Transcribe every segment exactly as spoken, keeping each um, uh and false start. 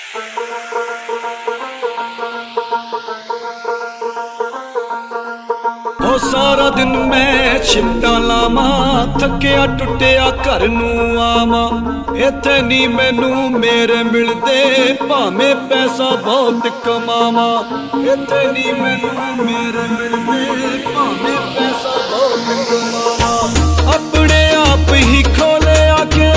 ओ सारा दिन मैं छिट्टा लावा, थकिया टुटिया घर नूं आवा। इत्थे नी मैनू मेरे मिलदे, भावें पैसा बहुत कमावा। इत्थे नी मैनू मेरे मिलदे, भावें पैसा बहुत कमावा। अपने आप ही खोले आके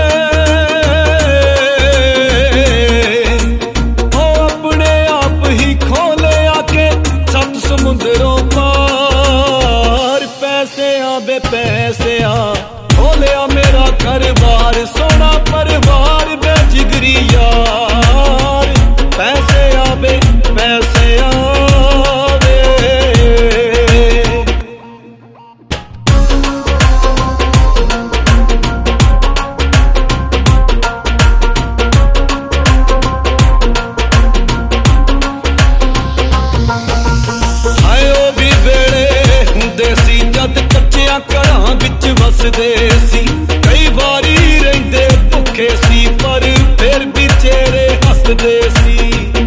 ओ अपने आप ही खोले आके सत समुंदरों पार। पैसे आ बे पैसे आ, खोलिया मेरा घर बार, सोना परिवार बे जिगरी यार। पैसे आ बे पैसे आ बे। हाय ओ भी वेले हुंदे सी जद कच्चियां घरां विच वसदे सी। कई वारी रहिंदे भुखे सी पर फिर भी चेहरे हसदे सी।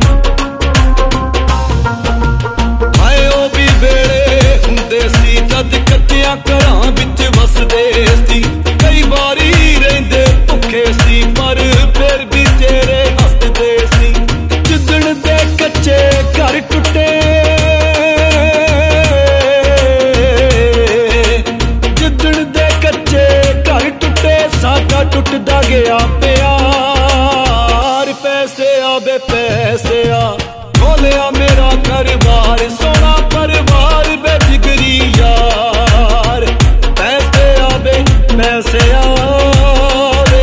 हाय ओ भी वेले हुंदे सी जद कच्चियां घरां विच वसदे सी। कई वारी रहिंदे भुखे सी पर फिर भी चेहरे हसदे सी। जिद्दण दे कच्चे घर टुटे, साडा टुटदा गया प्यार। पैसे आ बे पैसे आ, खोलिया मेरा घर बार, सोना परिवार बे जिगरी यार। पैसे आ बे पैसे आ बे।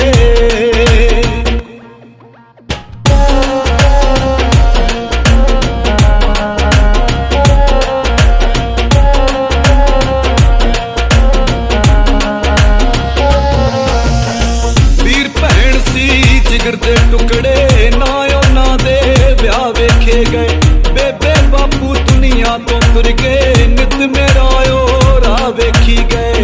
जिगर दे टुकड़े ना उन्हां दे ब्याह वेखे गए। बेबे बापू दुनिया तो तुर गए, नित मेरा ओ राह वेखी गए।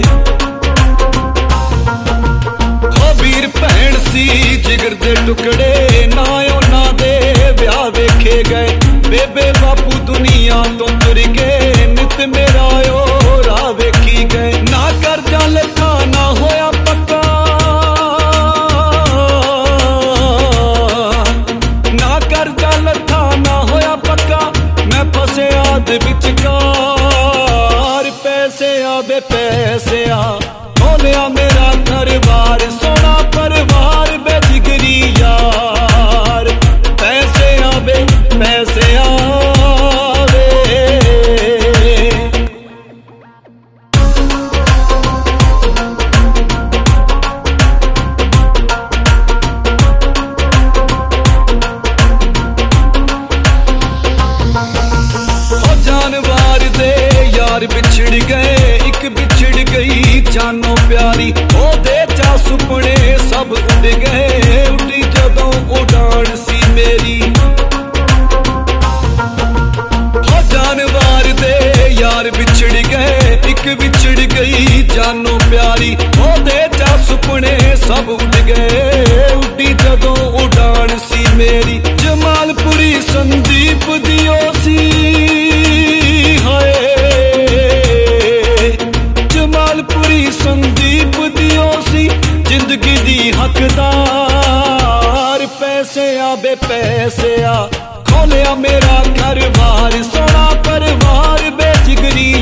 हो वीर भैन सी जिगर दे टुकड़े ना उन्हां दे ब्याह वेखे गए। बेबे बापू दुनिया तो तुर गए, नित मेरा ओ राह वेखी गए। ना करजा लखा ना होया पक्का, करजा लथा ना होया पक्का, मैं फसिया दे विचकार। पैसे आ बे पैसे आ, खोलिया मेरा घर बार, सोना परिवार बे जिगरी यार। पैसे आ बे पैसे आ बे। जानवार दे यार बिछड़ गए, एक बिछड़ गई जानो प्यारी। ओ दे चा सुपने सब उड़ गए, उड़ी जदों उड़ान सी मेरी। हो जानवार दे यार बिछड़ गए, एक बिछड़ गई जानो प्यारी। ओ दे चा सुपने सब उड़ गए, उड़ी जदों उड़ान सी मेरी। जमालपुरी संदीप दियो सी, जमालपुरी संदीप दियो सी जिंदगी दी हकदार। पैसे आ बे पैसे आ, खोलिया मेरा घर बार, सोना परिवार बे जिगरी